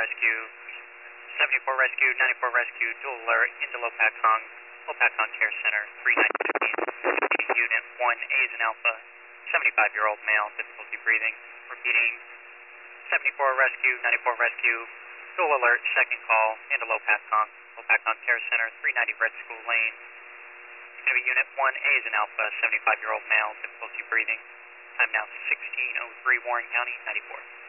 rescue, 74 rescue, 94 rescue, dual alert into Lopakong Care Center, 3915, Unit 1, A is an Alpha, 75-year-old male, difficulty breathing. Repeating, 74 rescue, 94 rescue, dual alert, second call into Lopakong Care Center, 390 Red School Lane. It's going to be Unit 1, A is an Alpha, 75-year-old male, difficulty breathing. Time now 16:03, Warren County, 94.